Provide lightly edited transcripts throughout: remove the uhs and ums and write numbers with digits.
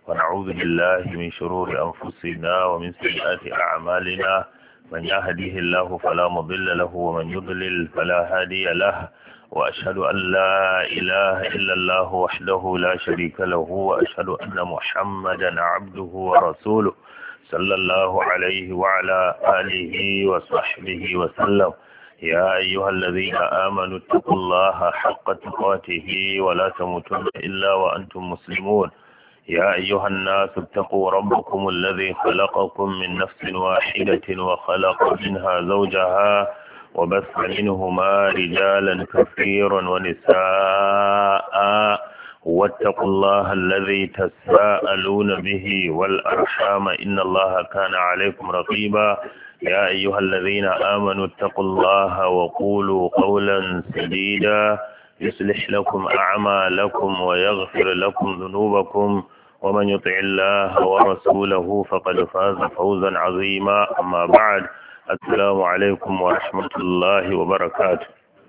ونعوذ بالله من شرور أنفسنا ومن سيئات أعمالنا من يهديه الله فلا مضل له ومن يضلل فلا هادي له وأشهد أن لا إله إلا الله وحده لا شريك له وأشهد أن محمدا عبده ورسوله صلى الله عليه وعلى آله وصحبه وسلم. يا أيها الذين آمنوا اتقوا الله حق تقاته ولا تموتن إلا وأنتم مسلمون. يا أيها الناس اتقوا ربكم الذي خلقكم من نفس واحدة وخلق منها زوجها وبث منهما رجالا كثيرا ونساء واتقوا الله الذي تساءلون به والأرحام إن الله كان عليكم رقيبا. يا أيها الذين آمنوا اتقوا الله وقولوا قولا سديدا يصلح لكم أعمالكم ويغفر لكم ذنوبكم ومن يطع الله ورسوله فقد فاز فوزا عظيما. أما بعد، السلام عليكم ورحمة الله وبركاته.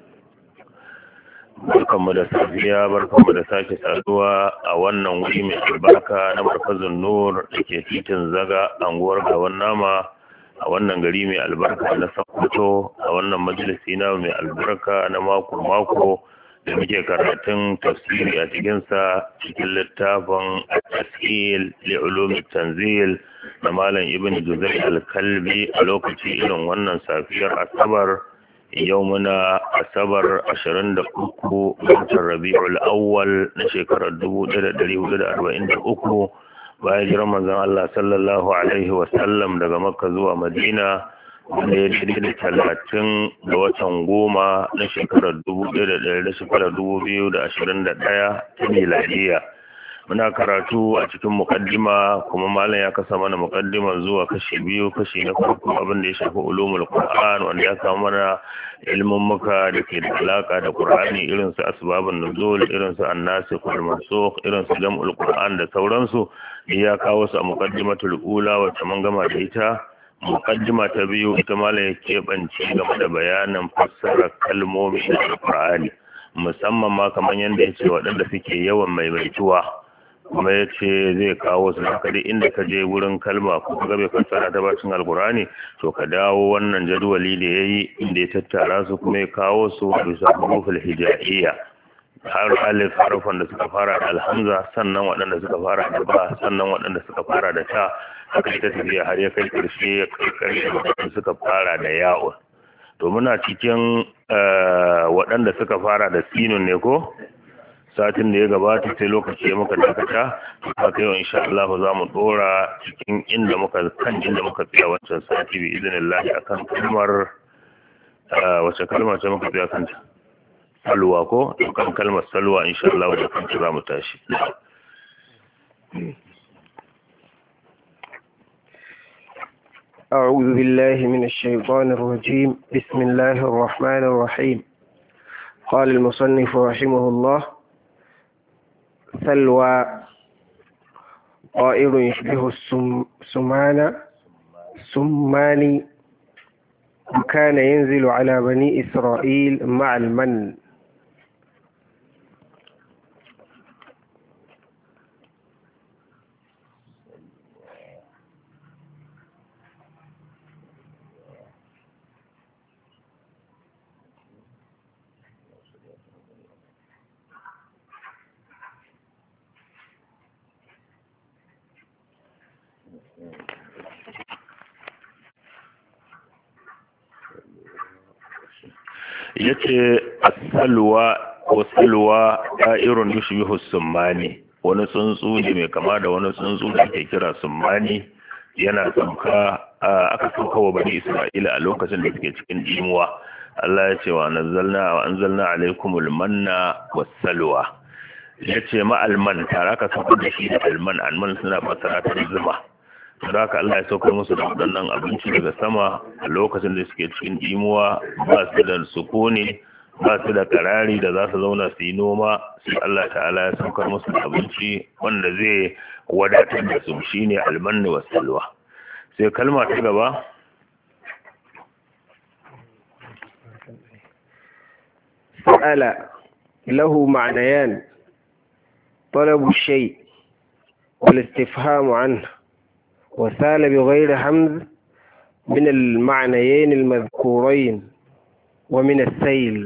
barkanmu da safiya, barkanmu da sake saduwa a wannan wuri mai albarka na markazin nur da ke titin zaga anguwar gawan nama a wannan gari mai albarka na Sokoto, a wannan majalisi na mai albarka na mako da muke karatun tafsiri a cikinsa cikin littafin at-tashil li ulum tanzil na malam ibn juzai al-kalbi a lokaci irin wannan safiyar asabar. Yau muna asabar 23 watan rabi'ul awwal na shekarar 1443 bayan jiran manzon Allah sallallahu alaihi wasallam daga Makka zuwa Madina, wanda ya daidai da 30 ga watan goma na shekarar 2021 ta miladiya. Muna karatu a cikin mukaddima, kuma malam ya kasa mana mukaddimar zuwa kashi biyu. Kashi na farko abin da ya shafi ulumul Qur'an, wanda ya kawo mana ilmin muka da ke da alaka da Qur'ani, irin su asbabun nuzul, irin su an-nasikh wal mansukh, irin su jam'ul Qur'an da sauransu. Ya kawo su a muqaddimatul ula wacce mun gama da ita. Muqaddima ta biyu ita malam ya keɓance game da bayanin fassarar kalmomi na Qur'ani, musamman ma kamar yadda ya ce waɗanda suke yawan maimaituwa, kuma ya ce zai kawo su haka dai inda ka je wurin kalma ko ka bai fassara ta bacin alkurani, to ka dawo wannan jadwali da ya yi inda ya tattara su kuma ya kawo su bisa huruful hijaiya, har alif harufan da suka fara da alhamza, sannan waɗanda suka fara da ba, sannan waɗanda suka fara da ta, haka ita tafiya har ya kai ƙarshe ya ƙarshe waɗanda suka fara da ya'un. To muna cikin waɗanda suka fara da sinun ne ko? Satin da ya gabata sai lokaci ya muka dakata, haka yau insha Allah za mu dora cikin inda muka tsaya wancan sati bi idinillah akan kalmar wace kalma ce muka tsaya kanta? Salwa ko? Kan kalmar salwa insha Allah da kanta za mu tashi. أعوذ بالله من الشيطان الرجيم. بسم الله الرحمن الرحيم. قال المصنف رحمه الله: سلوى طائر يشبه السمان وكان ينزل على بني إسرائيل مع المن. yace as-salwa ko salwa ta'irun yushbihu as-summani, wani tsuntsu ne mai kama da wani tsuntsu da ake kira summani. Yana sauka aka sauka wa bani Isra'ila a lokacin da suke cikin dimuwa. Allah ya ce wa anzalna alaikumul manna was-salwa. Yace ma alman, tare ka sauka da shi da alman suna fasara ta zuma. Da haka Allah ya saukar musu da waɗannan abinci daga sama a lokacin da suke cikin imuwa, ba su da sukuni, ba su da karari da za su zauna su yi noma, sai Allah ta'ala ya saukar musu da abinci wanda zai wadatar da su, shine almanni was salwa. Sai kalma ta gaba, sa'ala lahu ma'nayan: talabu shay والاستفهام عنه، وسال بغير همز من المعنيين المذكورين ومن السيل.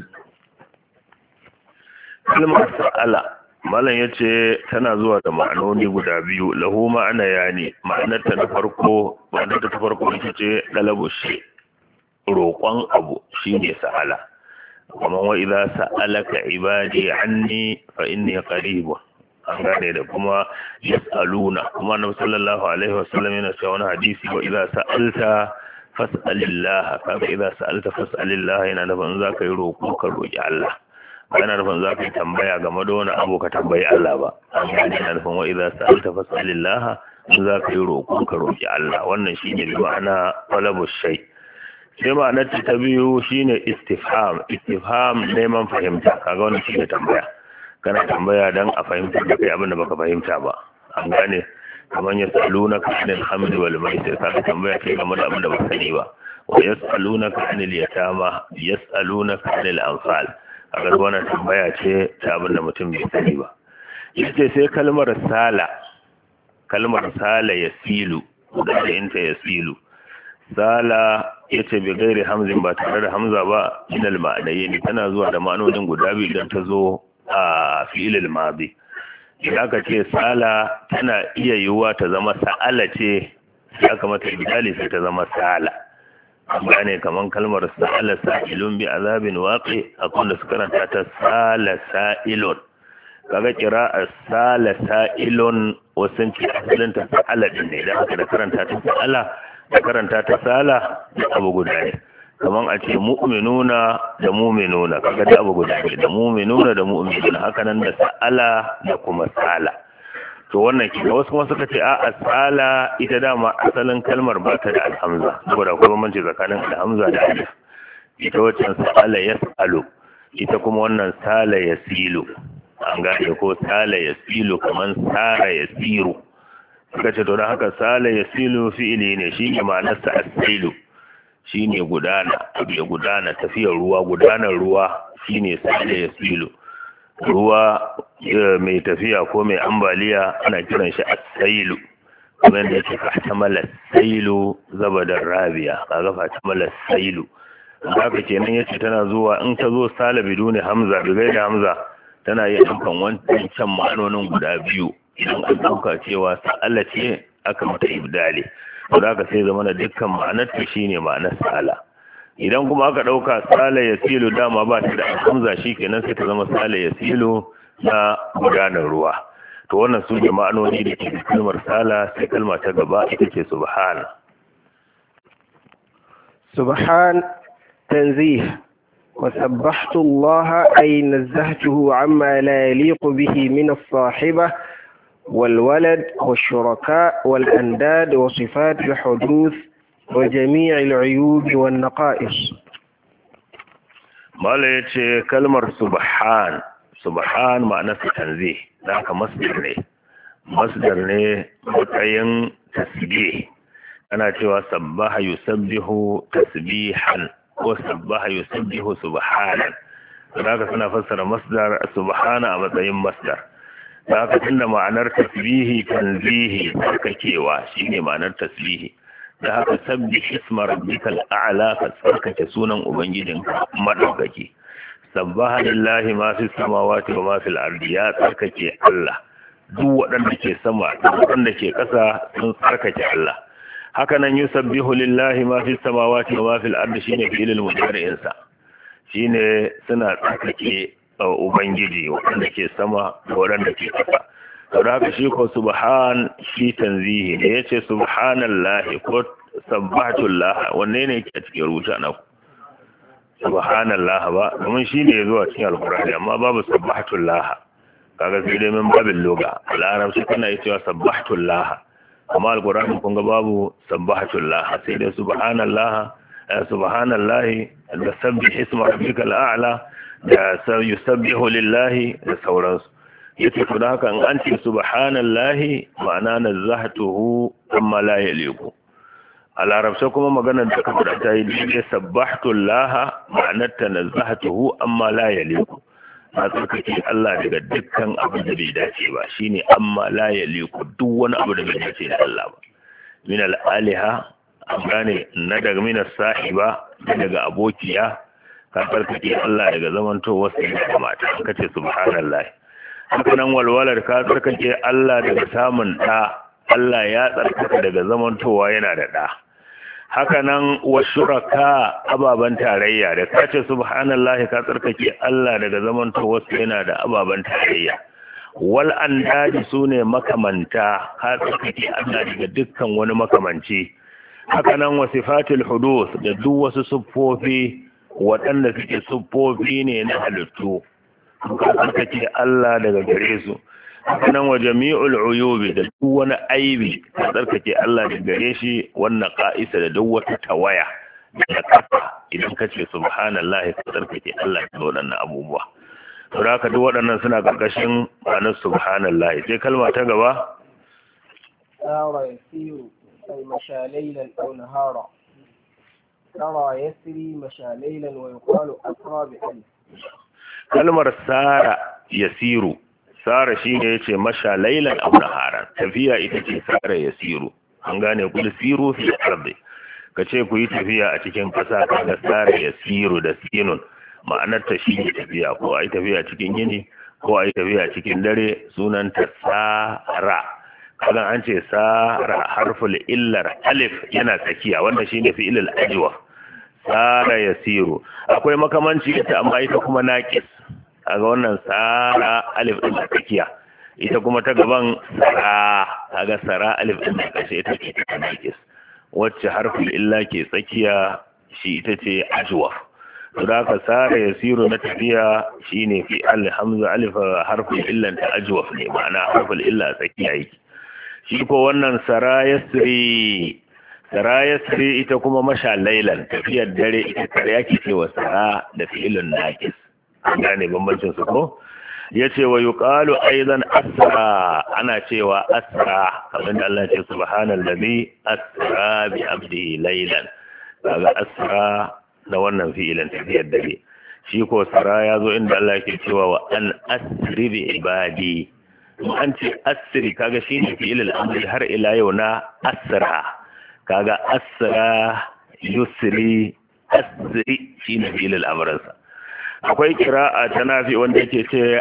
kalmar sa'ala malam yace tana zuwa da ma'anoni guda biyu, lahu ma'ana yani ma'anarta ta farko ita ce dalabu shi, roƙon abu shine sa'ala. kuma wa idza sa'alaka ibadi anni fa inni qarib, an gane da kuma yas'aluna, kuma annabi sallallahu alaihi wasallam yana cewa wani hadisi wa idza sa'alta fas'alillah, kaga idza sa'alta fas'alillah yana nufin zaka yi roƙo ka roƙi Allah, yana nufin za ka yi tambaya game da wani abu ka tambayi Allah ba. An gane yana nufin wa idza sa'alta fas'alillah, in za ka yi roƙo ka roƙi Allah. Wannan shine bi ma'ana talabu shay. Sai ma'anar ta biyu shine istifham neman fahimta, kaga wannan shine tambaya. Kana tambaya dan a fahimta da kai abin da baka fahimta ba. An gane kamar yas'alunaka 'anil hamdi wal maisir, kaga tambaya kai game da abin da baka sani ba. Wa yas'alunaka 'anil yatama, yas'alunaka 'anil anfal, a ga wannan tambaya ce ta abin da mutum bai sani ba. Yace sai kalmar sala ya silu, da inta ya silu. Sala yace bi gairi hamzin, ba tare da hamza ba, inal ma'anayi tana zuwa da ma'anonin guda biyu idan ta zo a fi'ilil madi. Idan aka ce sala tana iya yiwuwa ta zama sa'ala ce, sai aka mata ibdali sai ta zama sala. gane kaman kalmar sa'ala sa'ilun bi azabin waqi, akwai da suka karanta ta sala sa'ilun. Kaga qira'a sala sa'ilun wasan ci asalin ta sa'ala din ne, idan aka da karanta ta sa'ala da karanta ta sala da abu guda ne. Kaman a ce mu'minuna da mu'minuna, kaga da abu guda ne, da mu'minuna da mu'minuna, haka nan da sa'ala da kuma sala. To wannan ke wasu kuma suka ce a sala ita dama asalin kalmar ba ta da alhamza, saboda akwai bambanci tsakanin alhamza da alif. Ita waccan sala yas'alu, ita kuma wannan sala yasilu, an gane ko sala yasilu kaman sara yasiru. Suka ce to dan haka sala yasilu fi'ili ne, shi ne ma'anar sa as-sailu, shine gudana, ya gudana, tafiyar ruwa, gudanar ruwa shine sala yasilu. Ruwa mai tafiya ko mai ambaliya ana kiran shi as-sailu, kuma da yake fatamala sailu zabadar rabiya, kaga fatamala sailu. Haka kenan yace tana zuwa in ta zo sala bidune hamza, bigai da hamza, tana iya daukan wancan ma'anonin guda biyu. Idan an dauka cewa sa'ala ce aka mata ibdali, to haka sai zama da dukkan ma'anar ta shine ma'anar sala. Idan kuma aka ɗauka sala ya silo dama ba ta da hamza, shi kenan sai ta zama sala ya silo na gudanar ruwa. To wannan su ne ma'anoni da ke kalmar sala. Sai kalma ta gaba ita ce subhan. Subhan tanzih, wa sabbahtu Allah ay nazzahtuhu amma la yaliqu bihi min as-sahiba wal walad wash shuraka wal andad wa sifat al huduth وجميع العيوب والنقائص. mala yace kalmar subhan ma'anarsa tanzih, da haka masdar ne matsayin tasbih. ana cewa sabbaha yusabbihu tasbihan ko sabbaha yusabbihu subhanan, da haka suna fassara masdar subhana a matsayin masdar. da haka tunda ma'anar tasbihi tanzihi, tsarkakewa shine ma'anar tasbihi. da haka sabbi isma rabbikal a'la, ka tsarkake sunan ubangijinka madaukaki. sabbaha lillahi ma fi samawati wa ma fil ardi, ya tsarkake Allah. duk waɗanda ke sama da waɗanda ke ƙasa sun tsarkake Allah. haka nan yusabbihu lillahi ma fi samawati wa ma fil ardi shine fi'ilul mudari'in sa, shine suna tsarkake ubangiji waɗanda ke sama da waɗanda ke ƙasa. saboda haka shi ko subhan shi tanzihi ne, yace subhanallahi ko sabbahatullah, wanne ne yake a cikin rubuta na ku? Subhanallah ba, domin shi ne zuwa cikin alkurani, amma babu sabbahatullah. kaga sai dai min babin loga, larabci kana yi cewa sabbahatullah, amma alkurani kun ga babu sabbahatullah, sai dai subhanallahi da sabbih isma rabbikal a'la da yusabbihu lillahi da sauransu. yace to da haka an ce subhanallahi ma'ana nazahtuhu amma la yaliqu. a larabce kuma maganar da kafa ta yi ne sabbahtu laha ma'anar ta nazahtuhu amma la yaliqu. ka tsarkake Allah daga dukkan abin da bai dace ba shine amma la yaliku duk wani abu da bai dace da Allah ba min al-aliha amrane na daga min sahiba daga abokiya ka tsarkake Allah daga zamantowar sa da mata kace subhanallahi haka nan walwalar ka tsarkake Allah daga samun da Allah ya tsarkaka daga zamantowa yana da da haka nan wa shuraka ababan tarayya da kace subhanallahi ka tsarkake Allah daga zamantowa yana da ababan tarayya wal andadi sune makamanta ka tsarkake Allah daga dukkan wani makamanci haka nan wa sifatul hudus da duk wasu siffofi waɗanda suke siffofi ne na halittu ka tsarkake Allah daga gare su haka nan wa jami'ul uyubi da duk wani aibi ka tsarkake Allah daga gare shi wannan qa'isa da duk wata tawaya da kafa idan ka ce subhanallahi ka tsarkake Allah daga waɗannan abubuwa to haka duk waɗannan suna karkashin ma'anar subhanallahi sai kalma ta gaba sara yasiru ay masha laylan aw nahara sara yasri masha laylan wa yuqalu asra bi kalmar sara yasiru sara shine yace masha laylan aw naharan tafiya ita ce sara yasiru an gane ku siru fi ardi kace ku yi tafiya a cikin kasa kaga sara yasiru da sinun ma'anar ta shine tafiya ko ai tafiya cikin yini ko ai tafiya cikin dare sunan ta sara kaga an ce sara harful illar alif yana tsakiya wanda shine fi'il al-ajwa sara yasiru akwai makamanci ita amma ita kuma naqis kaga wannan sara alif din tsakiya ita kuma ta gaban sara kaga sara alif din kashe ita ce ta naqis wacce harful illa ke tsakiya shi ita ce ajwa to da ka sara yasiru na tafiya shine fi al-hamza alif harful illa ta ajwa ne ma'ana harful illa tsakiya yake shi ko wannan sara yasri ita kuma masha lailan tafiyar dare ita kare yake cewa sara da fi'ilun naqis gane bambancin su ko yace wa yuqalu aidan asra ana cewa asra kamar da Allah ya ce subhanallazi asra bi abdihi lailan kaga asra da wannan fi'ilin tafiyar dare shi ko sara yazo inda Allah yake cewa wa an asri bi ibadi an ce asri kaga shine fi'ilul amri har ila yau na asra kaga asra yusri asri shine fi'ilul amransa akwai qira'a ta nafi wanda yake ce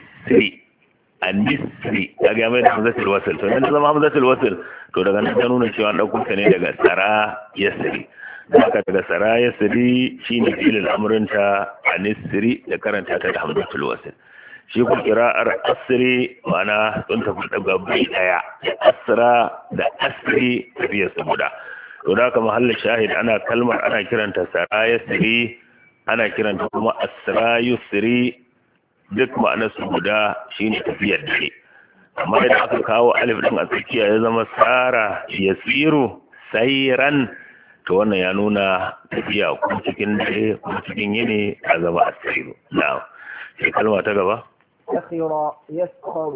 anisri kaga mai da hamzatul wasl to nan zama hamzatul wasl to daga nan ta nuna cewa an dauko ta ne daga sara yasri haka daga sara yasri shine fi'ilul amrinta anisri da karanta ta da hamzatul wasl shi ku kira'ar asiri mana sun tafi daga bai daya asira da asiri tafiyar su guda to da ka mahallin shahid ana kalmar ana kiranta sarayasiri ana kiranta kuma asrayusiri duk ma'anar su guda shine tafiyar dare amma idan aka kawo alif din a tsakiya ya zama sara yasiru sayran to wannan ya nuna tafiya kuma cikin dare kuma cikin yini ta zama asiru na'am sai kalma ta gaba سخر يسخر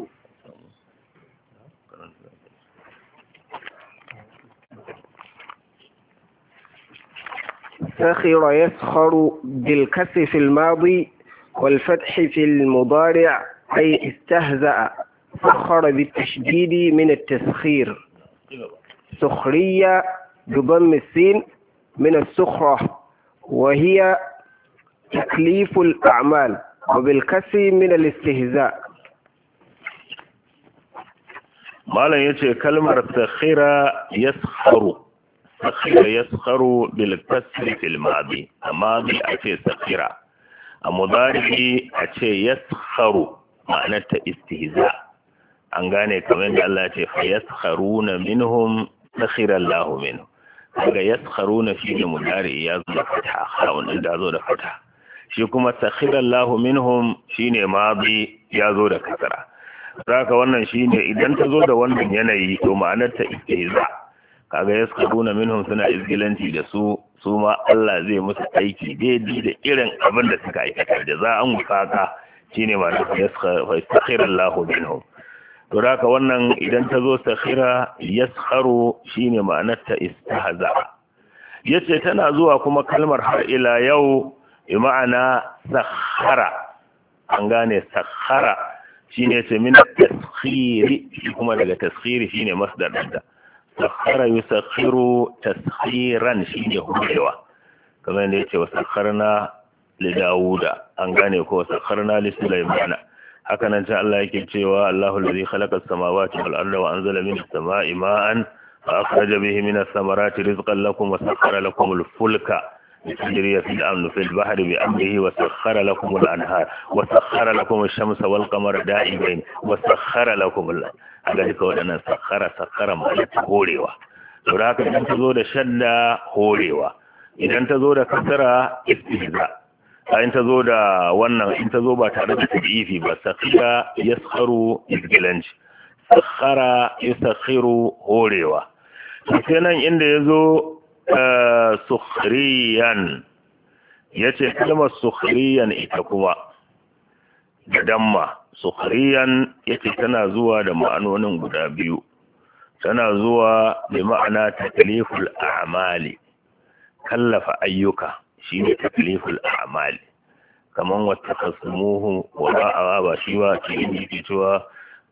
سخر يسخر بالكسر في الماضي والفتح في المضارع أي استهزأ سخر بالتشديد من التسخير سخرية بضم السين من السخرة وهي تكليف الأعمال وبالكسر من الاستهزاء malam yace kalmar sakhira yaskharu bil kasri fil madi amma bi ace sakhira a mudari ace yaskharu ma'anar ta istihza an gane kamar da Allah ya ce fa yaskharuna minhum sakhira Allahu minhum kaga yaskharuna fi mudari ya zo da fatha khawun da zo da fatha shi kuma sakhirallahu minhum shine madi ya zo da kasara saka wannan shine idan ta zo da wannan yanayi to ma'anar ta istihza kaga yasqaduna minhum suna izgilanci da su ma Allah zai musu aiki daidai da irin abin da suka aikata jaza'an wufaka shine ma'anar sakhirallahu minhum to haka wannan idan ta zo sakhira yaskharu shine ma'anar ta istihza yace tana zuwa kuma kalmar har ila yau ma'ana sakhara an gane sakhara shine ce min taskhiri kuma daga taskhiri shine masdar da sakhara yusakhiru taskhiran shine hudewa kamar yadda yace wasakharna li Dawuda an gane ko wasakharna li Sulaimana haka nan ta Allah yake cewa Allahu allazi khalaqa as-samawati wal arda wa anzala minas samai ma'an fa akhraja bihi minas samarati rizqan lakum wa sakhkhara lakum al-fulka لتجري في الأمن في البحر بأمره وسخر لكم الأنهار وسخر لكم الشمس والقمر دائبين وسخر لكم الله هذا يقول أن سخر ما هوريوا ولكن إذا تزود شدة هوريوا إذا تزود كسرة استهزاء إن تزود وانا إن تزود بتعرض تبعيفي بسخر يسخر إذجلنج سخر يسخر هوريوا فكنا عند يزو sukhriyan yace kalmar sukhriyan ita kuma da damma sukhriyan yace tana zuwa da ma'anonin guda biyu tana zuwa da ma'ana takliful a'mali kallafa ayyuka shine takliful a'mali kaman wata kasumuhu wa ba shi ba cikin cewa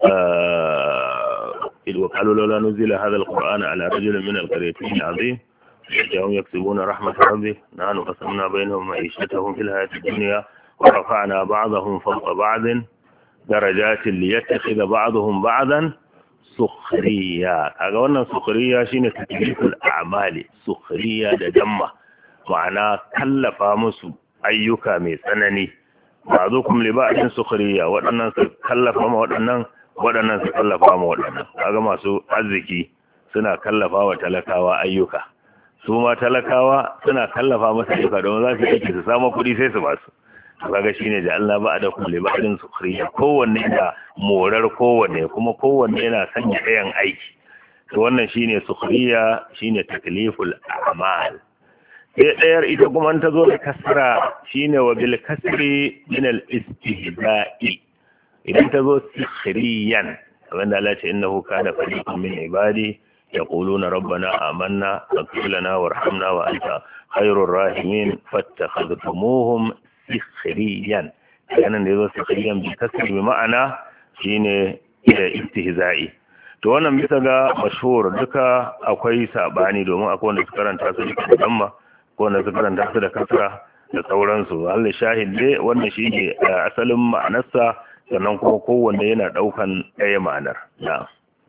وقالوا لولا نزل هذا القرآن على رجل من القريتين عظيم يجعهم يكسبون رحمة ربه نحن قسمنا بينهم معيشتهم في الحياة الدنيا ورفعنا بعضهم فوق بعض درجات ليتخذ بعضهم بعضا سخريا kaga wannan sukhriya shine takliful a'mali sukhriya da damma ma'ana kallafa musu ayyuka mai tsanani ba'dukum li ba'din sukhriya waɗannan su kallafa ma waɗannan su kallafa ma waɗannan kaga masu arziki suna kallafa wa talakawa ayyuka su ma talakawa suna kallafa masa ayyuka don za su aiki su samu kuɗi sai su basu kaga shine da Allah ba da kulli ba'din sukhriya kowanne da morar kowanne kuma kowanne yana sanya ɗayan aiki to wannan shine sukhriya shine takliful a'mal sai ɗayar ita kuma ta zo da kasra shine wa bil kasri min al istihza'i idan ta zo sukhriyan wanda Allah ya ce innahu kana fariqun min ibadi يقولون ربنا آمنا فاغفر لنا وارحمنا وأنت خير الراحمين فاتخذتموهم سخريا كان يذو سخريا بكسر بمعنى shine da istihza'i to wannan bisa ga mashhur duka akwai sabani domin akwai wanda su karanta su da damma ko wanda su karanta su da kasra da sauransu Allah shahid dai wannan shine asalin ma'anarsa sannan kuma kowanne yana daukan ɗaya ma'anar na'am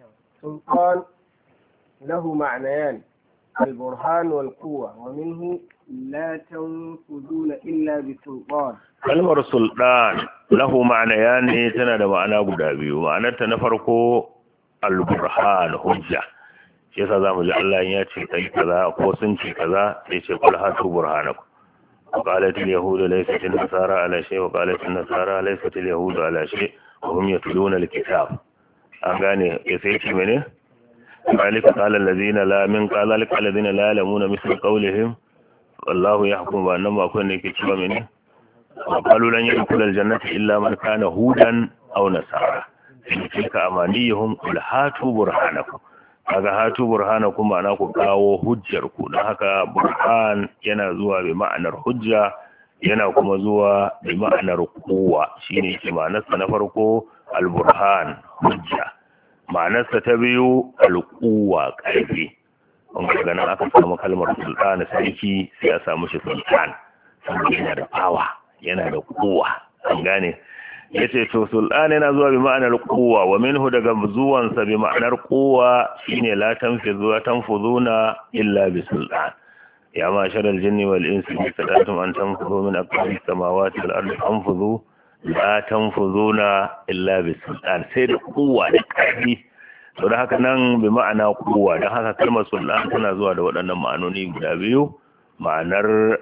له معنيان البرهان والقوة ومنه لا تنفذون إلا بسلطان kalmar sultan lahu ma'anayani tana da ma'ana guda biyu ma'anarta na farko al-burhan hujja shi yasa zamu ji Allah ya ce kai kaza ko sun ce kaza sai ce kul hatu burhanakum qalat al-yahud laysat an-nasara ala shay wa qalat an-nasara laysat al-yahud ala shay wa hum yatluna al-kitab an gane sai ce mene ذلك قال الذين لا من قال ذلك الذين لا يعلمون مثل قولهم والله يحكم بأنما كنا كتبا منه وقالوا لن يدخل الجنة إلا من كان هودا أو نصارى تلك أمانيهم قل هاتوا برهانكم kaga hatu burhanakum ma'ana ku kawo hujjar ku dan haka burhan yana zuwa bi ma'anar hujja yana kuma zuwa bi ma'anar quwwa shine ke ma'anarsa na farko al-burhan hujja ma'anarsa ta biyu alƙuwa ƙarfi wanda daga nan aka samu kalmar sultana sarki sai a samu shi sultan saboda yana da fawa yana da kuwa an gane yace to sultan yana zuwa bi ma'anar quwwa wa minhu daga zuwansa bi ma'anar quwwa shine la tanfuzuna illa bi sultan ya ma sharal jinni wal insi sadatum an tanfuzu min aqdari samawati wal ardi tanfuzu la tanfuzuna illa bi sultan sai da quwwa da karfi to da haka nan bi ma'ana quwwa dan haka kalmar sultan tana zuwa da waɗannan ma'anoni guda biyu ma'anar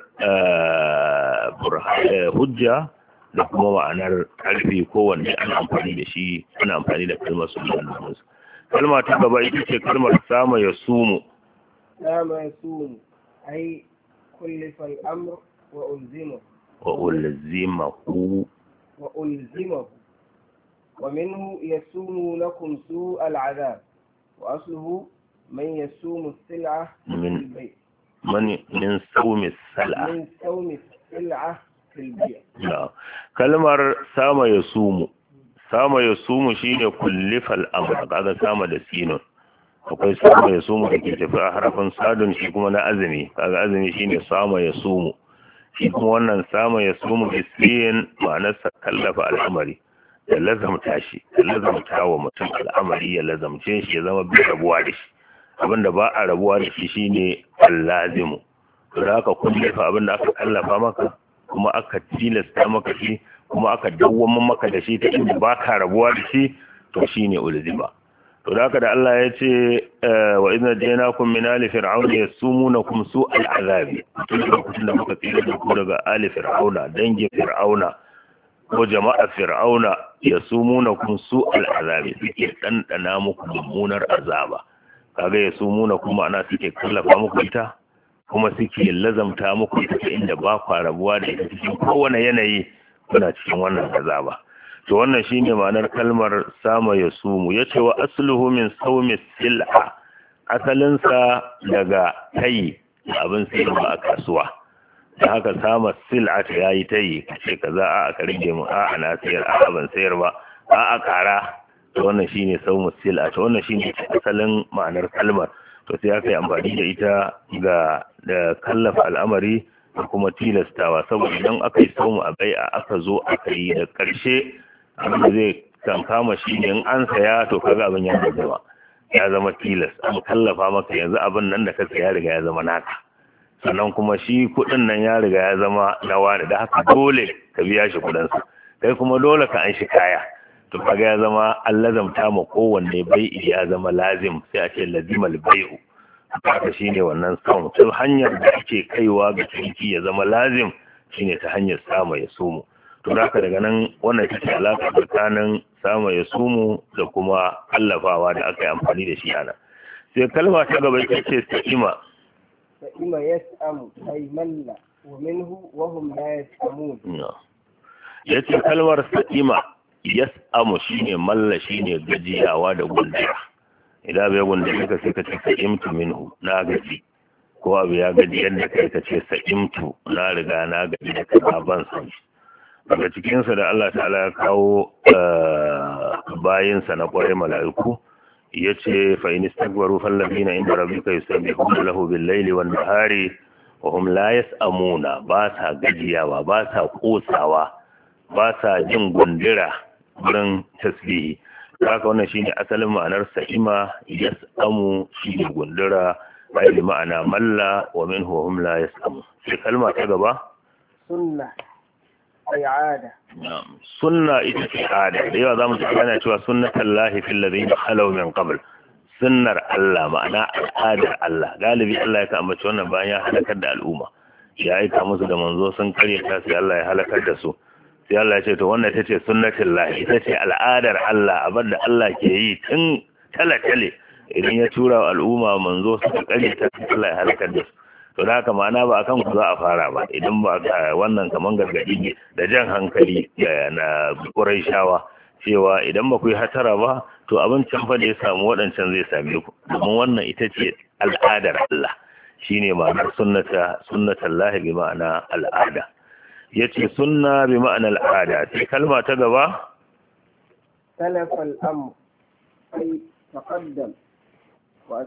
hujja da kuma ma'anar karfi kowanne ana amfani da shi ana amfani da kalmar sultan kalma ta gaba ita ce kalmar sama ya sumu ai kullifa al-amr wa ulzimahu ومنه يسوم لكم سوء العذاب وأصله من يسوم السلعة من سوم السلعة kalmar sama ya sumu shine kullifal amr, kaga sama da sinun. akwai sama ya sumu da ke tafi a harafin sadun, shi kuma na azumi, kaga azumi shine sama ya sumu. shi kuma wannan sama ya sumu bisiyin ma'anarsa kallafa al'amari, ya lazamta shi, ya lazamta wa mutum al'amari, ya lazamce shi, ya zama bi rabuwa da shi. abinda ba a rabuwa da shi shine allazimu. to da aka kullafa abinda aka kallafa maka, kuma aka tilasta maka shi, kuma aka dawwama maka da shi ta inda ba ka rabuwa da shi, to shine ulzima. to da haka da Allah ya ce wa idna jaynakum min ali fir'auna yasumunakum su'al azabi, tun lokacin da muka tsira da ku daga ali fir'auna, dangin fir'auna ko jama'a fir'auna, yasumunakum su'al azabi, suke dandana muku mummunar azaba. kaga yasumunakum ma'ana suke kallafa muku ita, kuma suke lazamta muku ita inda ba ku rabuwa da ita cikin kowane yanayi, kuna cikin wannan azaba. to wannan shine ma'anar kalmar sama ya sumu. yace wa asluhu min sawmi sil'a, asalinsa daga tayi, abin sayarwa a kasuwa. da haka sama sil'a ta yayi tayi, kace kaza a ka rige mu, a ana sayar, a ban sayar ba, a kara. to wannan shine sawmu sil'a, to wannan shine asalin ma'anar kalmar. to sai aka yi amfani da ita da kallafa al'amari da kuma tilastawa, saboda idan aka yi saumu a bai'a aka zo aka yi da ƙarshe, abin da zai kan kama shi ne in an saya, to kaga abin ya zama tilas, an kallafa maka yanzu abin nan da ka saya riga ya zama naka, sannan kuma shi kuɗin nan ya riga ya zama na wani, da haka dole ka biya shi kuɗinsa, kai kuma dole ka an shi kaya. to kaga ya zama an lazamta ma kowanne bai'i, ya zama lazim, sai a ce lazimal bai'u. haka shine wannan samu, to hanyar da ake kaiwa ga ciniki ya zama lazim shine ta hanyar sama ya sumu. to haka daga nan wannan ita ce alaƙa tsakanin sama ya sumu da kuma kallafawa da aka yi amfani da shi ana. sai kalma ta gaba ita ce sa'ima. sa'ima yas'amu ay malla wa minhu wa hum la yas'amun. yace kalmar sa'ima yas'amu shine malla, shine gajiyawa da gundura. idan bai gundura ka sai ka ce sa'imtu minhu, na gaji. ko abu ya gaji yadda kai ka ce sa'imtu, na riga na gaji da kaza ban san shi. daga cikinsa da Allah ta'ala ya kawo bayinsa na kwarai mala'iku, ya ce fa'in istagbaru fallafina inda rabbika yusabbihuna lahu bil-laili wan-nahari wa hum la yas'amuna, ba sa gajiyawa, ba sa kosawa, ba sa jin gundura wurin tasbihi. haka wannan shine asalin ma'anar sa'ima yas'amu, shine gundura, bai ma'ana malla wa minhu wa hum la yas'amu. sai kalma ta gaba sunna ay ada. sunna ita ce ada. da yawa zamu tsaya cewa sunnatullahi fil ladina khalaw min qabl, sunnar Allah ma'ana al'adar Allah. galibi Allah ya ambaci wannan bayan ya halakar da al'umma, ya aika musu da manzo sun karyata, sai Allah ya halakar da su. sai Allah ya ce to wannan ita ce sunnatullahi, ita ce al'adar Allah, abinda Allah ke yi tun tale-tale. idan ya tura wa al'umma manzo suka karyata, Allah ya halakar da su. to da haka ma'ana ba akan ku za a fara ba, idan ba wannan kaman gargadi da jan hankali na Qurayshawa cewa idan ba ku yi hatara ba, to abin can fa da ya samu waɗancan zai same ku, domin wannan ita ce al'adar Allah, shine ma'anar sunnatullahi bi ma'ana al'ada. yace sunna bi ma'ana al'ada. sai kalma ta gaba salafa al-amr ay taqaddam wa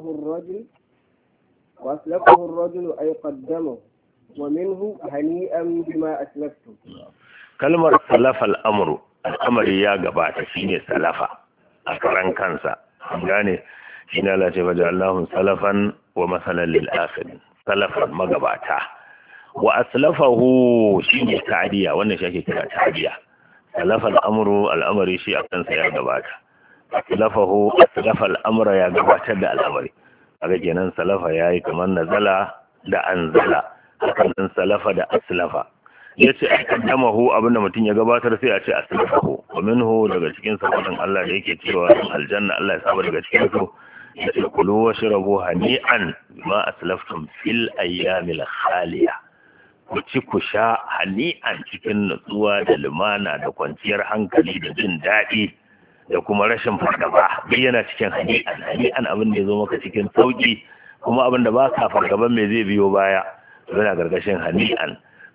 aslafahu ar-rajul ay qaddamahu wa minhu hani'an bima aslaftum. kalmar salafa al-amru, al'amari ya gabata, shine salafa a karan kansa, gane shine Allah ce fajallahu salafan wa masalan lil akhirin, salafan magabata. wa aslafahu shine ta'diya, wannan shi ake kira ta'diya. salafa al-amru, al'amari shi a kansa ya gabata. aslafahu, aslafa al-amra, ya gabatar da al'amari. kaga kenan salafa yayi kamar nazala da anzala, hakan salafa da aslafa. yace akaddamahu, abinda mutum ya gabatar sai a ce aslafahu. wa minhu, daga cikin sabon Allah da yake cewa aljanna, Allah ya saba daga cikin su, yace kulu washrabu hani'an bima aslaftum fil ayyamil khaliya. ku ci ku sha hani'an cikin nutsuwa da lumana da kwanciyar hankali da jin daɗi da kuma rashin fargaba. duk yana cikin hani'an abin da ya zo maka cikin sauki, kuma abin da ba ka fargaban me zai biyo baya yana gargashin hani'an.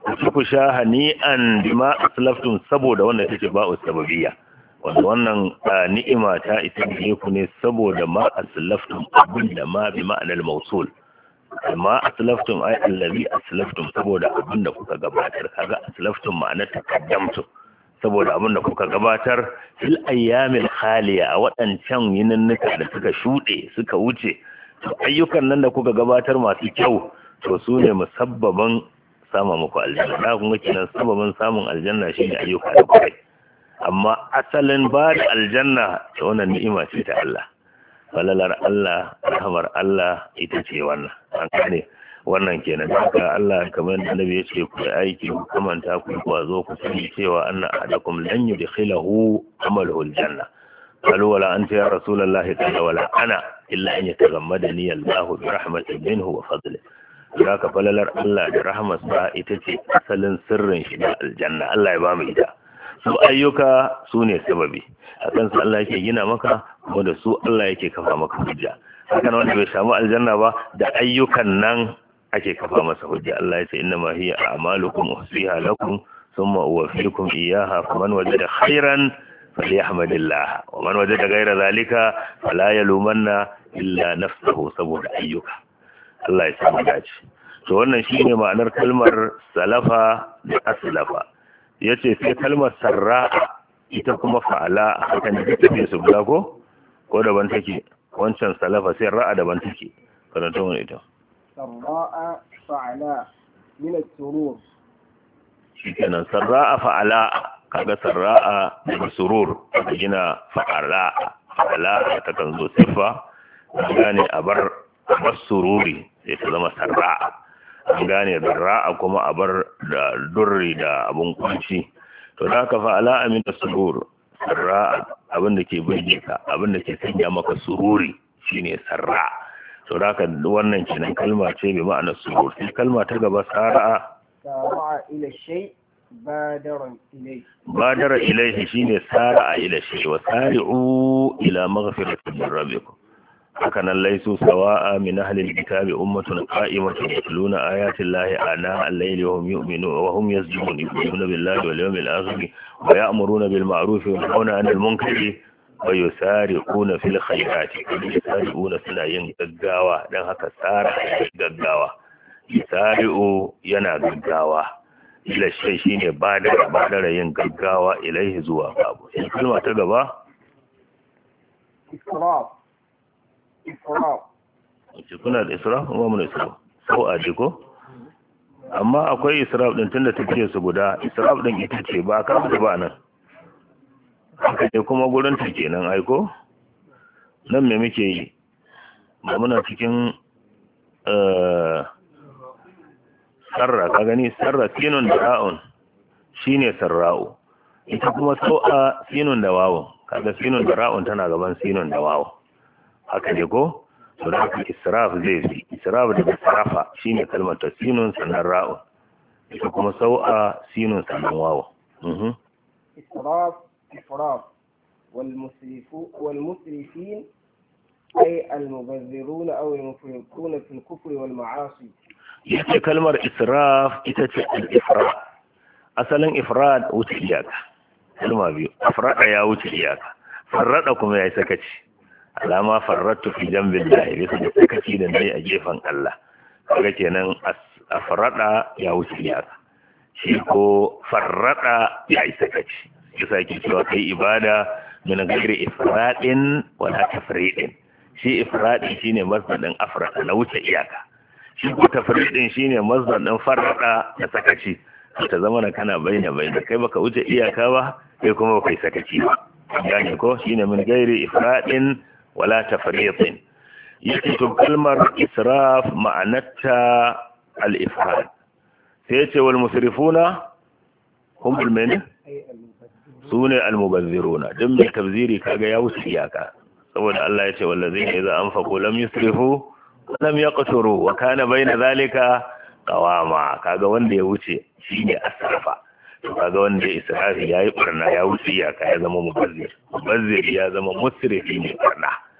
ku sha hani'an bima aslaftum saboda wannan take ba'u sababiyya wanda wannan ni'ima ta ita ne ku ne saboda ma aslaftum abinda ma bi ma'anar mausul ma aslaftum ay allazi aslaftum saboda abinda kuka gabatar kaga aslaftum ma'anar taqaddamtum saboda abinda kuka gabatar fil ayyamil khaliya a wadancan yininnika da suka shude suka wuce to ayyukan nan da kuka gabatar masu kyau to su ne musabbaban sama muku aljanna da kun ga kenan sababin samun aljanna shine ayyuka da kai amma asalin ba da aljanna ta wannan ni'ima ce ta Allah falalar Allah rahmar Allah ita ce wannan an gane wannan kenan haka Allah kamar da Annabi ya ce ku aiki ku kamanta ku kwazo ku sani cewa anna ahadakum lan yudkhilahu amaluhu aljanna qalu wala anta ya rasulullahi qala wala ana illa an yatagammadani Allah bi rahmatin minhu wa fadlihi haka falalar Allah da rahmarsa ita ce asalin sirrin shi da aljanna Allah ya ba mu ita su ayyuka su ne sababi a kansu Allah yake gina maka kuma da su Allah yake kafa maka hujja hakan wanda bai samu aljanna ba da ayyukan nan ake kafa masa hujja Allah ya ce inna ma hiya a'malukum uhsiha lakum thumma uwaffikum iyyaha faman wajada khairan falyahmadillah wa man wajada ghayra zalika fala yalumanna illa nafsuhu saboda ayyuka Allah ya samu dace to wannan shine ma'anar kalmar salafa da aslafa yace sai kalmar sarra'a ita kuma fa'ala hakan da take su guda ko daban take wancan salafa sai ra'a daban take karanta wannan ita sarra'a fa'ala min as-surur shikenan sarra'a fa'ala kaga sarra'a da surur gina fa'ala ta kan zo sifa gane abar sururi sai ta zama sarra'a an gane ra'a kuma a bar da durri da abun kunci to da ka fa'ala amin surur sarra'a abin da ke burge ka abin da ke sanya maka sururi shine sarra to da ka wannan kenan kalma ce bi ma'anar surur sai kalma ta gaba sara'a ila shay badara ilayhi shine sara'a ila shay wa sari'u ila maghfiratin min rabbikum hakanan laisu sawa'a min ahli alkitabi ummatun qa'imatun yatluna ayati llahi ana al-layli wa hum yu'minuna wa hum yasjuduna yu'minuna billahi wal yawmil akhir wa ya'muruna bil ma'ruf wa yanhauna 'anil munkari wa yusari'una fil khayrati yusari'una suna yin gaggawa dan haka tsara gaggawa yusari'u yana gaggawa ila shay shine badara yin gaggawa ilaihi zuwa babu sai kalma ta gaba israf kuna da israf kuma mun israf sau a jiko amma akwai israf din tunda take su guda israf din ita ce ba ka ba nan haka ne kuma gurin ta kenan aiko nan me muke yi ba muna cikin sarra ka gani sarra sinun da ra'un shine sarra'u ita kuma sau'a sinun da wawun kaga sinun da ra'un tana gaban sinun da wawun haka ne ko to da haka israf zai fi israf da israfa shine kalmar ta sinun sannan ra'un ita kuma sau'a sinun sannan wawo israf wal musrifin ay al mubazzirun aw al mufriqun fi al kufr wal ma'asi yace kalmar israf ita ce al ifrat asalin ifrad wuce iyaka kalma biyu afrada ya wuce iyaka farrada kuma ya sakaci alama farrattu fi jambillahi bisa da sakaci da nayi a gefen Allah kaga kenan afrada ya wuce iyaka shi ko farrada ya sakaci yasa yake cewa kai ibada min ghairi ifradin wala tafridin shi ifradi shine masdarin afrada na wuce iyaka shi ko tafridin shine masdarin farrada da sakaci ta zama na kana bayyana kai baka wuce iyaka ba kai kuma baka yi sakaci ba gane ko shine min ghairi ifradin wala tafriqin yake to kalmar israf ma'anarta al-ifrad sai yace wal musrifuna hum al-min sune al-mubazziruna dan mai tabziri kaga ya wuce iyaka saboda Allah yace wallazina idza anfaqu lam yusrifu lam yaqturu wa kana bayna zalika qawama kaga wanda ya wuce shine asrafa to kaga wanda israfi yayi barna ya wuce iyaka ya zama mubazzir ya zama musrifi ne barna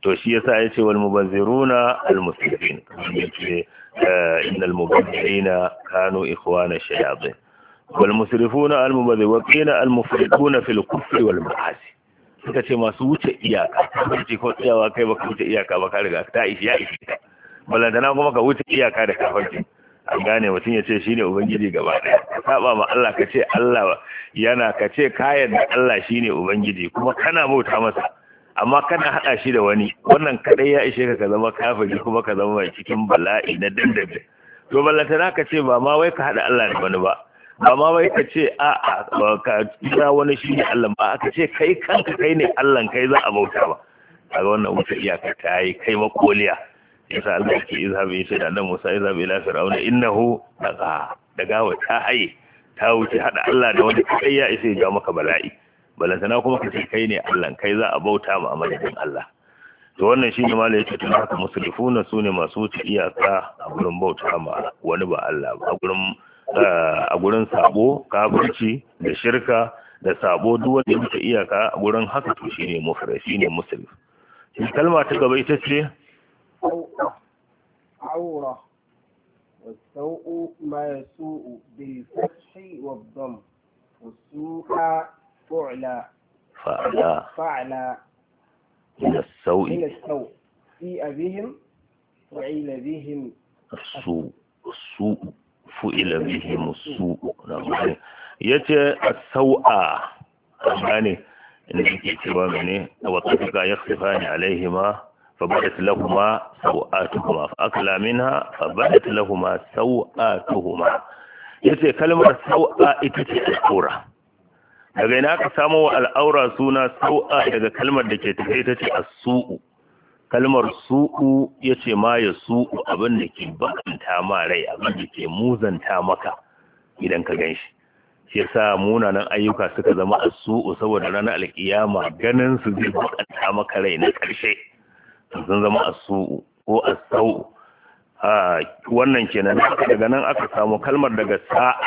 to shi yasa yace wal mubazziruna al musrifin yace innal mubazzirina kanu ikhwana shayatin wal musrifuna al mubazzir wa qila al mufriduna fil kufri wal ma'asi suka ce masu wuce iyaka kace ko tsayawa kai baka wuce iyaka ba ka riga ta ishi ya ishi balantana kuma ka wuce iyaka da kafirci an gane mutum ya ce shine ubangiji gaba daya ka saba ma Allah ka ce Allah yana ka ce kayan da Allah shine ubangiji kuma kana bauta masa amma kana hada shi da wani wannan kadai ya ishe ka zama kafiri kuma ka zama mai cikin bala'i na dandabe to balantana ka ce ba ma wai ka hada Allah da wani ba ba ma wai ka ce a ka kira wani shine Allah ba ka ce kai kanka kai ne Allah kai za a bauta ba kaga wannan wuce iyaka ta yi kai makoliya yasa Allah yake izhabi sai da nan Musa izhabi ila fir'auna innahu daga ta haye ta wuce hada Allah da wani kai ya isa ya maka bala'i balantana kuma ka ce kai ne Allah kai za a bauta ma a madadin Allah to wannan shine malai yake tun haka musulifuna sune masu wuce iyaka a gurin bauta ma wani ba Allah ba a gurin sabo kafirci da shirka da sabo duk wanda ya wuce iyaka a gurin haka to shine mufrid shine musulmi kalma ta gaba ita ce عورة والسوء ما يسوء بالفتح والضم والسوء فعلا من السوء في أبيهم فعل بهم السوء فعل بهم السوء yace as-sau'a yani inda yake cewa mene wa tafika yakhsifani alaihima فبدت لهما سوآتهما فأكلا منها فبدت لهما سوآتهما yace kalmar sau'a ita ce al'aura daga ina ka samu al'aura suna sau'a daga kalmar da ke tafe ita ce as-su'u kalmar su'u yace ma ya su'u abin da ke bakanta ma rai abin da ke muzanta maka idan ka ganshi shi yasa munanan ayyuka suka zama as-su'u saboda ranar alkiyama ganin su zai bakanta maka rai na karshe sun zama as-su'u ko as-sau'u wannan kenan daga nan aka samu kalmar daga sa'a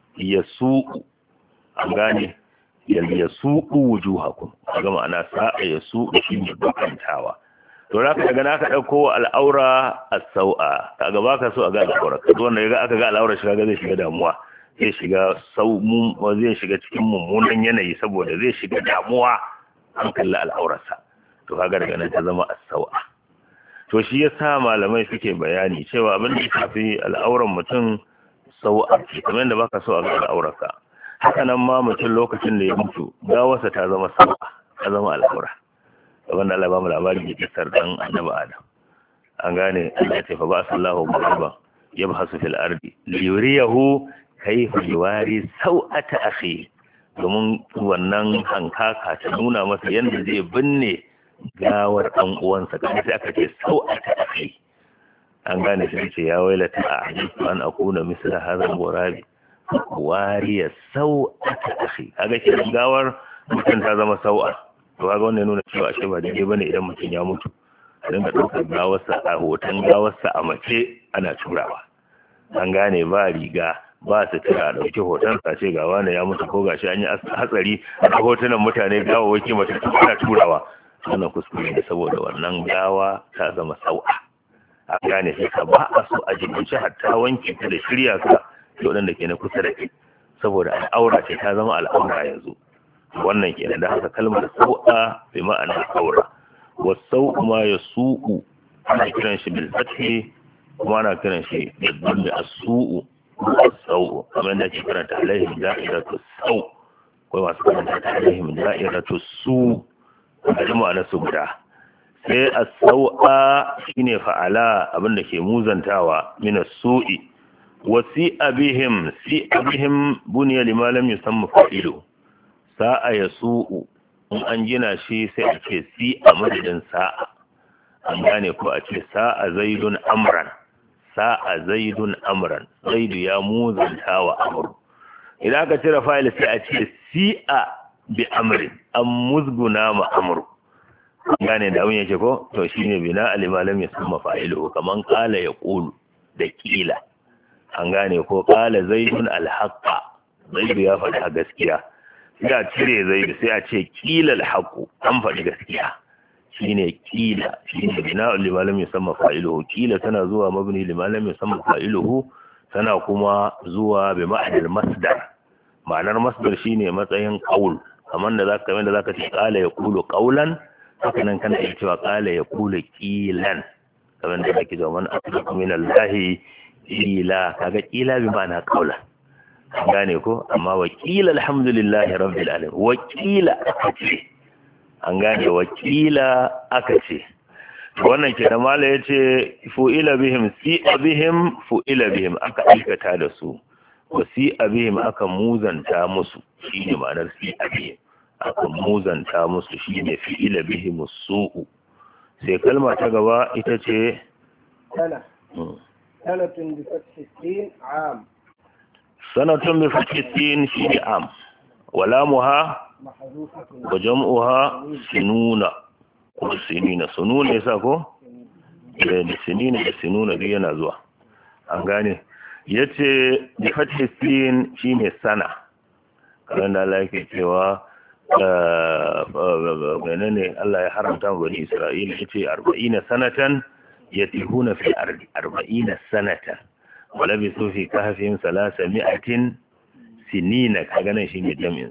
yasu'u an gane yasu'u wujuhakum kaga ma'ana sa'a yasu'u shine bakantawa to zaka daga nan aka dauko al'aura as-sau'a kaga baka so a ga al'aura kaga wanda yaga aka ga al'aura shi kaga zai shiga damuwa zai shiga zai shiga cikin mummunan yanayi saboda zai shiga damuwa an kalla al'aurarsa to kaga daga nan ta zama as-sau'a to shi yasa malamai suke bayani cewa abin da kafi al'auran mutum sau'a kamar yadda baka so a ga al'aurarka haka nan ma mutum lokacin da ya mutu gawarsa ta zama sau'a ta zama al'aura wannan Allah ba mu labari da kisar dan annabi Adam an gane Allah ya ce fa ba sallahu barban yabhasu fil ardi li yuriyahu kayfa yuwari sau'ata akhi domin wannan hankaka ta nuna masa yadda zai binne gawar ɗan uwansa kan sai aka ce sau'ata akhi an gane shi ce ya wailata a an akuna misla hadha al-ghurabi wariya sau'ata akhi kaga shi gawar mutum ta zama sau'a to kaga wannan nuna cewa ashe ba daidai bane idan mutum ya mutu a dinga ɗaukar gawarsa a hoton gawarsa a mace ana turawa an gane ba riga ba su tura a ɗauki hoton sa ce ga wani ya mutu ko gashi an yi hatsari a hotunan mutane gawawaki mace ana turawa wannan kuskure ne saboda wannan gawa ta zama sau'a a gane sai ka ba a so a jibinci hatta wanke ta da shirya ka da waɗanda ke na kusa da kai saboda al'aura ce ta zama al'aura yanzu wannan kenan da haka kalmar sau'a bi ma'ana aura wasau'u ma yasu'u ana kiran shi bil fathi kuma ana kiran shi da dhammi as-su'u as-sau'u kamar da ke karanta alaihim da'iratu sau ko masu karanta alaihim da'iratu su da ma'ana su guda sai as-sau'a shine fa'ala abinda ke muzantawa min as-su'i wa si abihim bunya lima lam yusamma fa'ilu sa'a yasu'u in an gina shi sai a ce si a madadin sa'a an gane ko a ce sa'a zaidun amran zaidu ya muzantawa amru idan aka cire fa'il sai a ce si'a bi amrin an musguna ma amru gane da abin yake ko to shine bina alimalam ya sama fa'ilu kaman qala yaqulu da kila an gane ko qala zaidun alhaqa zaidu ya faɗa gaskiya sai a cire zaidu sai a ce kila alhaqu an faɗi gaskiya shine qila shine bina'ul lima lam yusamma fa'iluhu. Qila tana zuwa mabni lima lam yusamma fa'iluhu, tana kuma zuwa bi ma'anar masdar. Ma'anar masdar shine matsayin qaul, kamar da zaka ce qala yaqulu qawlan, haka nan kana iya cewa qala yaqulu qilan, kamar da kake cewa man asdaqu min allahi qila. Kaga qila bi ma'ana qawlan, gane ko? Amma wa qila alhamdulillahi rabbil alamin, wa qila aka ce, an gane, wa qila aka ce. Wannan ke da mala ya ce fu'ila bihim si'a bihim fu'ila bihim, aka aikata da su, wa si'a bihim aka muzanta musu, shi ne ma'anar si'a bihim, aka muzanta musu, shi ne fi'ila bihim su'u. Sai kalma ta gaba ita ce sanatun bi fathi sin am. Sanatun bi fathi sin shi ne am, wala muha wa jam'uha sinuna ko sinina. Sununa yasa ko da sinina da sinuna duk yana zuwa, an gane. Yace bi fathi sin shine sana, kan da Allah yake cewa menene Allah ya haramta wa bani Isra'ila, yace 40 sanatan yatihuna fil ardi, 40 sanatan wala bi fi kahfihim 300 sinina. Kaga nan shine jami'in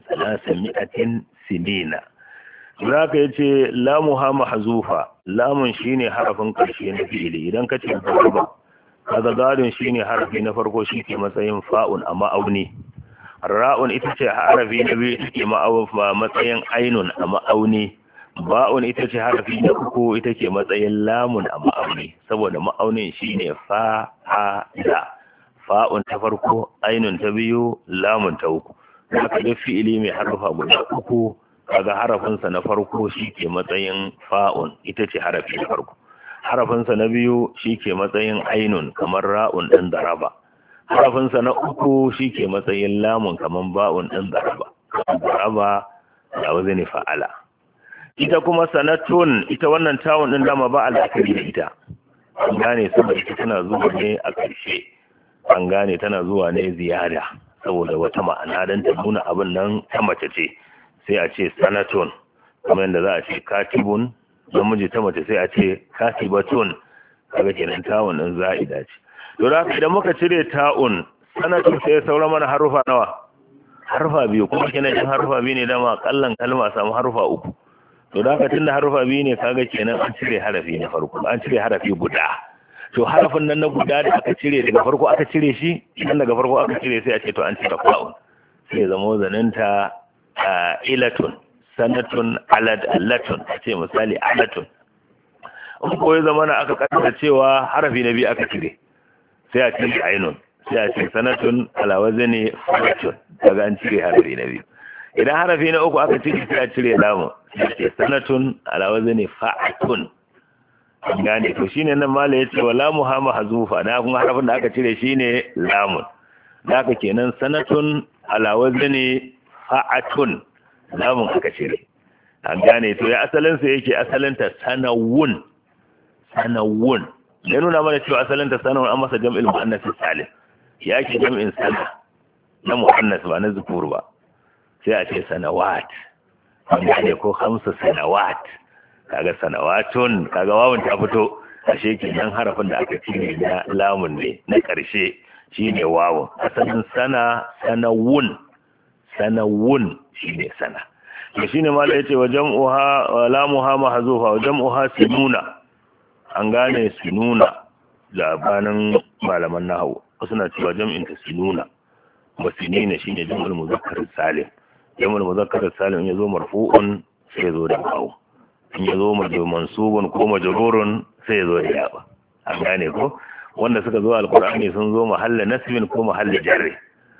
300 sinina. Zaka yace lamuha mahzufa, lamun shine harafin karshe na fi'ili. Idan kace daraba, kaga gadon shine harafi na farko, shi ke matsayin fa'un a ma'auni. Ra'un ita ce harafi na biyu, ita ke matsayin ainun a ma'auni. Ba'un ita ce harafi na uku, ita ke matsayin lamun a ma'auni, saboda ma'aunin shine fa'ala. Fa'un ta farko, ainun ta biyu, lamun ta uku. Haka da fi'ili mai harfa guda uku, kaga harafinsa na farko shi ke matsayin fa'un, ita ce harafi na farko. Harafinsa na biyu shi ke matsayin ainun, kamar ra'un ɗin daraba. Harafinsa na uku shi ke matsayin lamun, kamar ba'un ɗin daraba. Daraba da wazini fa'ala. Ita kuma sanatun, ita wannan tawun ɗin dama ba al'akari da ita. An gane saboda ita tana zuwa ne a ƙarshe. An gane tana zuwa ne ziyada, saboda wata ma'ana don ta nuna abin nan ta mace ce. Sai a ce sanatun, kamar yadda za a ce katibun, namiji ta mace sai a ce katibatun. Kaga kenan ta'un din za'ida ce. To da idan muka cire ta'un, sanatun sai saura mana harufa nawa? Harufa biyu. Kuma kenan in harufa biyu ne dama kallan kalma samu harufa uku. To da tunda harufa biyu ne, kaga kenan an cire harafi na farko, an cire harafi guda. To harafin nan na guda da aka cire daga farko aka cire shi, idan daga farko aka cire sai a ce to an cire fa'un. Sai zama zaninta ilatun, sanatun, allatun, a ce misali alatun. In ko ya zama na aka kaddara cewa harafi na biyu aka cire, sai a cire ainun, sai a ce sanatun alawazini falatun, daga an cire harafi na biyu. Idan harafi na uku aka cire, sai a cire lamun, sai a ce sanatun alawazini fa'atun. An gane, to shine nan mala yace wa lamu ha mahzufa, da kun harafin da aka cire shine lamun. Da haka kenan sanatun alawazni fa'atun, lamun aka cire. An gane, to ya asalin sa yake, asalin ta sanawun. Sanawun. Ya nuna mana cewa asalin ta sanawun, an masa jam'il muannas salim. Ya ke jam'in sana na muannas ba na zukur ba. Sai a ce sanawat. An gane ko 5 sanawat. Kaga sanawatun, kaga wawun ta fito, ashe kenan harafin da aka cire na lamun ne na ƙarshe shine wawun. Asalin sanawun shine sana. To shine malai yace wa jam'uha wa lamuha mahzufa wa jam'uha sinuna. An gane sinuna, labanin malaman nahwu suna cewa jam'in ta sinuna. Wa sinina shine jam'ul muzakkar salim. Jam'ul muzakkar salim yazo marfu'un sai yazo da wawu. In ya zo mansubun ko majrurun sai ya zo da yawa. An gane ko? Wanda suka zo alqur'ani sun zo mahalla nasbin ko mahalla jarri.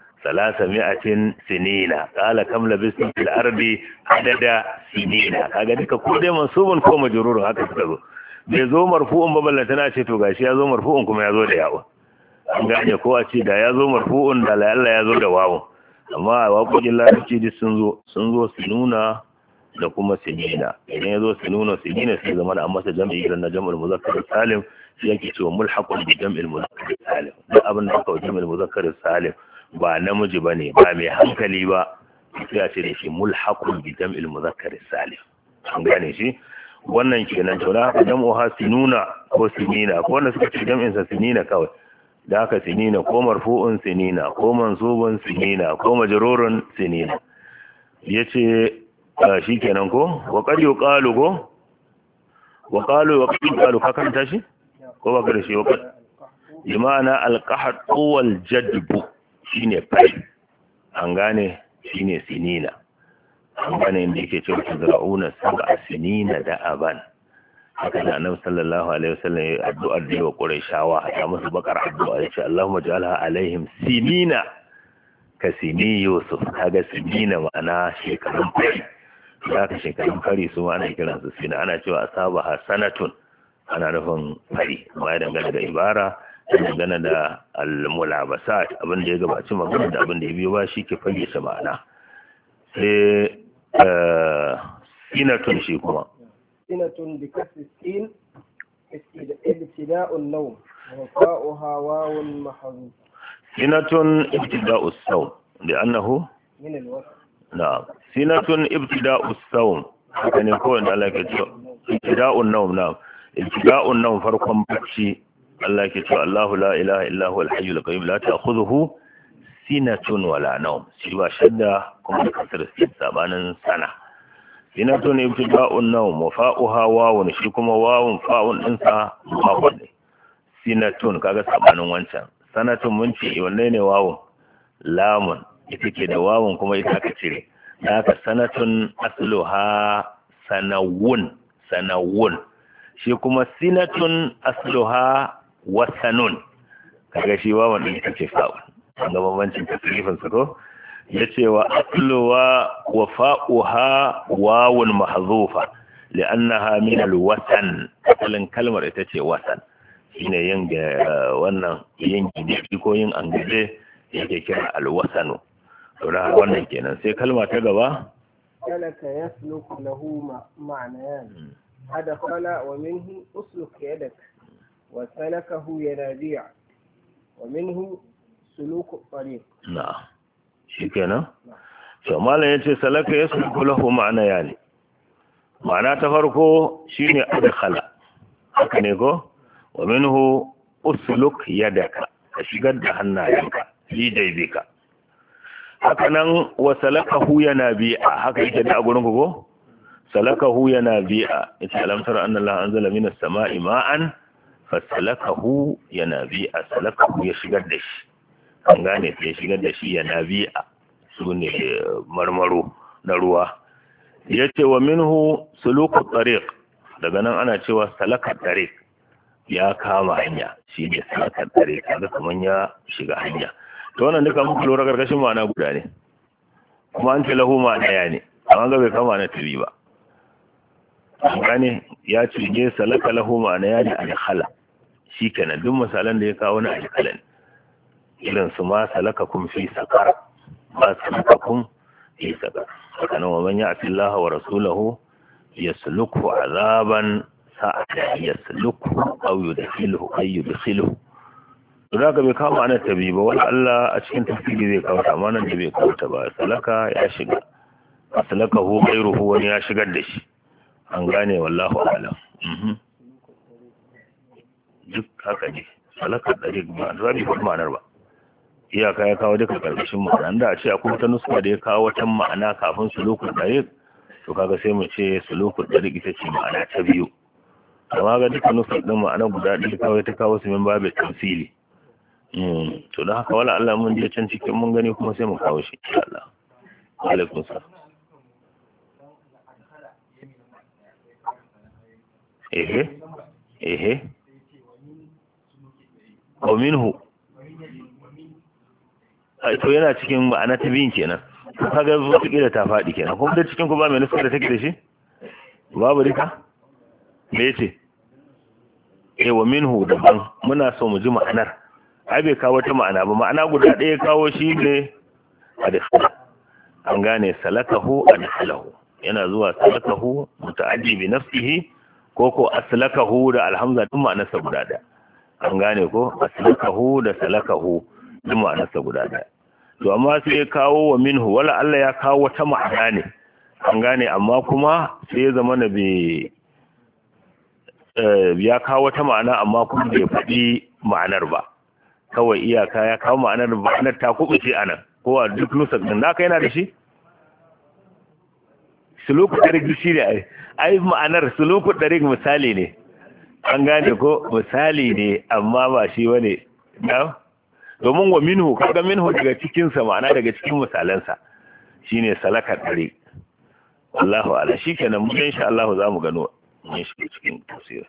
300 sinina, qala kam labistum fil ardi adada sinina. Kaga duka ko dai mansubun ko majrurun haka suka zo. Bai zo marfu'un ba, balla tana ce to gashi ya zo marfu'un kuma ya zo da yawa. An gane ko? A ce da ya zo marfu'un da Allah ya zo da wawu. Amma waƙoƙin larabci duk sun zo su nuna da kuma sinina. Idan ya zo sinuna sinina sai zama da an masa jam'i idan na jam'ul muzakkar salim, shi yake cewa mulhaqun bi jam'il muzakkar salim. Duk abin da aka jam'il muzakkar salim ba namiji bane, ba mai hankali ba, sai a ce da shi mulhaqun bi jam'il muzakkar salim. An gane shi. wannan kenan to da haka jam'uha sinuna ko sinina ko wanda suka ce jam'in sa sinina kawai da haka sinina ko marfu'un sinina ko mansubun sinina ko majrurun sinina yace shikenan ko wa qad yuqalu ko wa qalu ka kanta shi ko ba ka da shi wa qad bima'ana al-qahd wal jadb shine fai an gane shine sinina an gane inda yake cewa tazra'una sab'a sinina da aban haka da annabi sallallahu alaihi wasallam ya addu'ar da wa quraishawa ya musu bakar addu'a ya ce Allahumma ja'alha alaihim sinina ka sini yusuf kaga sinina ma'ana shekarun fari da ka shekarun fari su ma ana kiran su sina ana cewa asabaha sanatun ana nufin fari amma ya dangane da ibara dangane da al-mulabasat abin da ya gabaci magana da abin da ya biyo ba shi ke fayyace ma'ana sai sinatun shi kuma sinatun bi kasri sin ibtida'un nawm wa fa'uha wawun mahdhuf sinatun ibtida'us sawm li'annahu min al-wasf na'am sinatun ibtida'us sawm haka ne ko wanda Allah ke cewa ibtida'un nawm na'am ibtida'un nawm farkon bacci Allah ke cewa Allahu la ilaha illa huwal hayyul qayyum la ta'khudhuhu sinatun wala nawm shi ba shadda kuma kasar sin sabanin sana sinatun ibtida'un nawm wa fa'uha wawun shi kuma wawun fa'un din sa mafun ne sinatun kaga sabanin wancan sanatun mun ce wanne ne wawun lamun ita ke da wawun kuma ita aka cire haka sanatun asluha sanawun shi kuma sinatun asluha wasanun kaga shi wawan din ita ce fa'un ga bambancin tasrifin sa ko yace wa asluwa wa fa'uha wawun mahzufa li'annaha min alwasan asalin kalmar ita ce wasan shine yin wannan yin gidi ko yin angaje yake kira alwasanu to da wannan kenan sai kalma ta gaba salaka yasluku lahu ma'nayan adkhala wa minhu usluk yadak wa salakahu yanabi'a wa minhu suluku tariq na'am shikenan to malam yace salaka yasluku lahu ma'nayan ma'ana ta farko shine adkhala haka ne ko wa minhu usluk yadaka ka shigar da hannayenka fi jaybika haka nan wa salakahu yanabi'a haka yake da gurin ku ko salakahu yanabi'a ita alamtar anna Allah anzala minas sama'i ma'an fasalakahu yanabi'a salakahu ya shigar da shi an gane ya shigar da shi yanabi'a sune marmaro na ruwa yace wa minhu suluku tariq daga nan ana cewa salaka tariq ya kama hanya shi ne salaka tariq kaga kaman ya shiga hanya to wannan duka muku lura gargashin ma'ana guda ne kuma an ce lahu ma'ana ya ne amma ga bai kama na tabi ba an gane ya ce je salaka lahu ma'ana ya ne alkhala shikenan duk misalan da ya kawo na alkhala ne irin su ma salakakum fi saqar ma salakakum fi saqar haka nan wa man ya'ti Allah wa rasulahu yasluku azaban sa'ata yasluku aw yudkhiluhu ay yudkhiluhu to da bai kama ana tabi ba wala Allah a cikin tafsiri zai kawo ta amma nan da bai kawo ta ba salaka ya shiga salakahu ghayruhu wani ya shigar da shi an gane wallahu a'lam duk haka ne salaka dare ba zabi ba ma'anar ba iyaka ya kawo duka karkashin ma'ana da a ce akwai wata nuska da ya kawo wata ma'ana kafin sulukul dare to kaga sai mu ce sulukul dare ita ce ma'ana ta biyu amma ga duka nuska din ma'ana guda ɗaya kawai ta kawo su min babu tamsili to da haka wala Allah mun je can cikin mun gani kuma sai mu kawo shi insha Allah alaikum salam wa minhu to yana cikin ma'ana ta biyun kenan kaga wata kila ta faɗi kenan kuma da cikin ku ba mai nuska da take da shi babu rika me yace wa minhu daban muna so mu ji ma'anar ai bai kawo ta ma'ana ba ma'ana guda ɗaya kawo shi ne adkhala an gane salakahu adkhalahu yana zuwa salakahu muta'addi bi nafsihi ko ko aslakahu da alhamza duk ma'anarsa guda ɗaya an gane ko aslakahu da salakahu duk ma'anarsa guda ɗaya to amma sai ya kawo wa minhu wala Allah ya kawo wata ma'ana ne an gane amma kuma sai ya zama na bai ya kawo wata ma'ana amma kuma bai faɗi ma'anar ba, kawai iyaka ya kawo ma'anar ta kubuce anan ko a duk nusar din naka yana da shi suluku ɗarik shi ne ai ma'anar suluku ɗarik misali ne, an gane ko misali ne amma ba shi wane na domin wa minhu kaga minhu daga cikinsa ma'ana daga cikin misalansa shine salakar ɗarik. Allahu ala shi kenan mu insha Allah za mu gano ne shi cikin tafsir.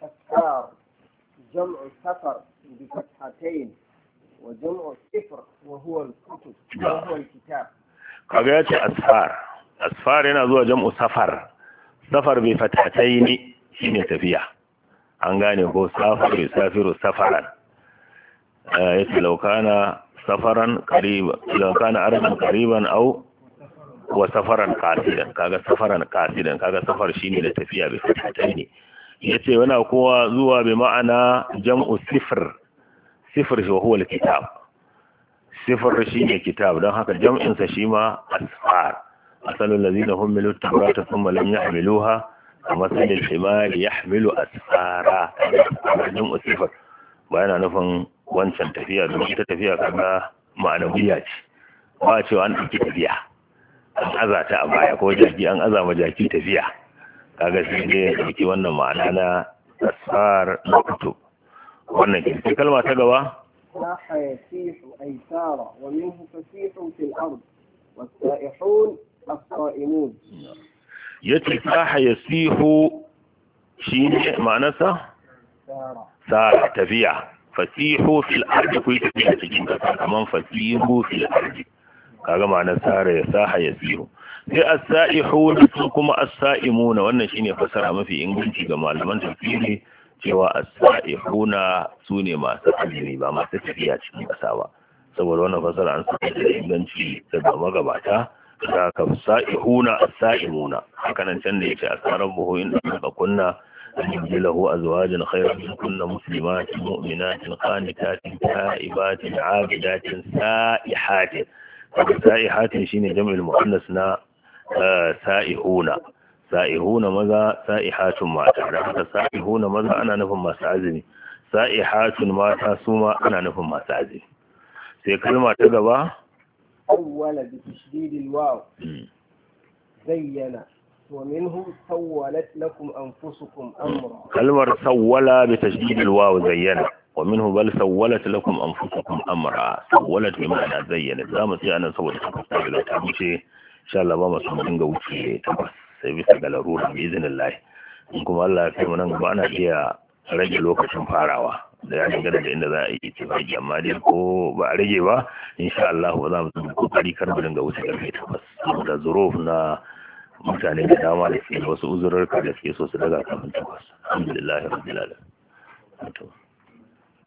Jam'u safar bi fathatayn wa jam'u sifr wa huwa al-kutub wa huwa al-kitab. Kaga yace asfar yana zuwa jam'u safar bi fathatayn shine tafiya, an gane ko safiru safaran, yace law kana safaran qariban law kana ardan qariban aw wa safaran qasidan, kaga safaran qasidan kaga safar shine da tafiya bi fathatayn. Yace wana kowa zuwa bi ma'ana jam'u sifr shi huwa al-kitab, sifr shine kitab, don haka jam'in sa shi ma asfar. asalul ladina humilu at-taurata thumma lam yahmiluha kamathali al-himar yahmilu asfara, jam'u sifr ba yana nufin wancan tafiya don ita tafiya kaga ma'anawiya ce, ba cewa an ɗauki tafiya an aza ta a baya ko jaki an aza ma jaki tafiya, kaga shi ne ya ɗauki wannan ma'ana na asfar na kutub. wannan ke kalma ta gaba صاح يسيح أي سار ومنه فسيح في الأرض والسائحون الصائمون. yace saha yasihu shine ma'anarsa sara tafiya, fasihu fil ardi ku tafiya cikin kasa kaman fasihu fil ardi, kaga ma'anar sara ya saha yasihu. sai as-sa'ihun kuma as-sa'imuna, wannan shine fasara mafi inganci ga malaman tafsiri cewa as-sa'ihuna sune masu azumi ba masu tafiya cikin kasa ba, saboda wannan fasara an saka da inganci daga magabata da ka sa'ihuna as-sa'imuna. haka nan can da yake asaran buhu in da kunna an yubdilahu azwajan khayran min kunna muslimatin mu'minatin qanitatin ta'ibatin 'abidatin sa'ihatin. sa'ihatin shine jam'ul muannas na sa'ihuna maza, sa'ihatun mata, da haka sa'ihuna maza ana nufin masu azumi, sa'ihatun mata su ma ana nufin masu azumi. sai kalma ta gaba أول بتشديد الواو زينا ومنه سولت لكم أنفسكم أمرا. كلمة سولا بتشديد الواو زينا ومنه بل سولت لكم أنفسكم أمرا. سولت بمعنى زينا زامن سي أنا سولت لكم لو تمشي إن شاء الله ما مسلمين قوتي تبس سيبس قالوا بإذن الله. إنكم الله في منان بانا إيا rage lokacin farawa da ya dangana da inda za a yi tafaki, amma dai ko ba a rage ba insha Allah ba za mu yi kokari kar mu dinga wuce karfe 8 da zuruf na mutane da dama da ke wasu uzurarka da suke so su daga kafin 8. Alhamdulillah rabbil alamin.